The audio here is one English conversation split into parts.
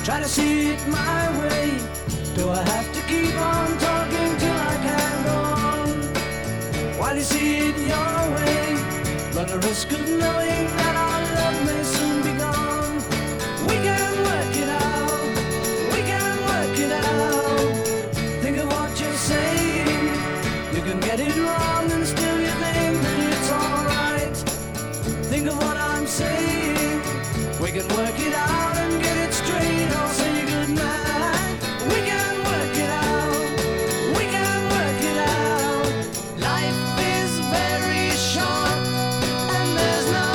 Try to see it my way. Do I have to keep on talking till I can go on? While you see it your way, run the risk of knowing that our love may soon be gone. We can work it out, we can work it out. Think of what you're saying. You can get it wrong and still you think that it's alright. Think of what I'm saying. We can work it out and get it straight. I'll say goodnight. We can work it out, we can work it out. Life is very short and there's no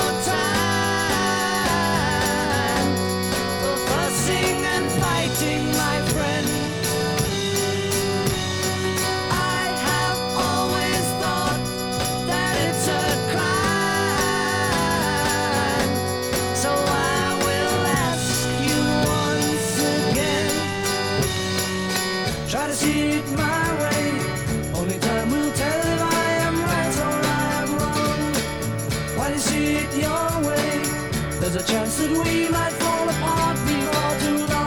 time for fussing and fighting, my friend. I have always thought that it's a crime, so I will ask you once again. Try to see it my way. Only time will tell if I am right or I am wrong. While you see it your way, there's a chance that we might fall apart before too long.